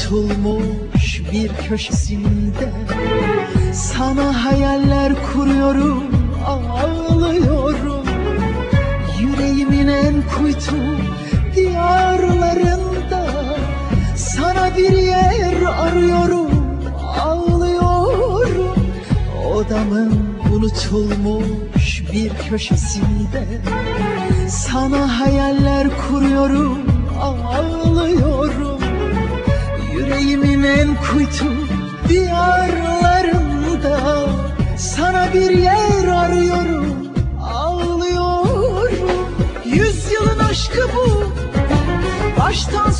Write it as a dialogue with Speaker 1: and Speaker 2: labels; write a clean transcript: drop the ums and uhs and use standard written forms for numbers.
Speaker 1: unutulmuş bir köşesinde sana hayaller kuruyorum, ağlıyorum. Yüreğimin en kuytu diyarlarında sana bir yer arıyorum, ağlıyorum. Odamın unutulmuş bir köşesinde sana hayaller kuruyorum, ağlıyorum. Yüreğimin en kuytu diyarlarında sana bir yer arıyorum, ağlıyorum. 100 yılın aşkı bu, baştan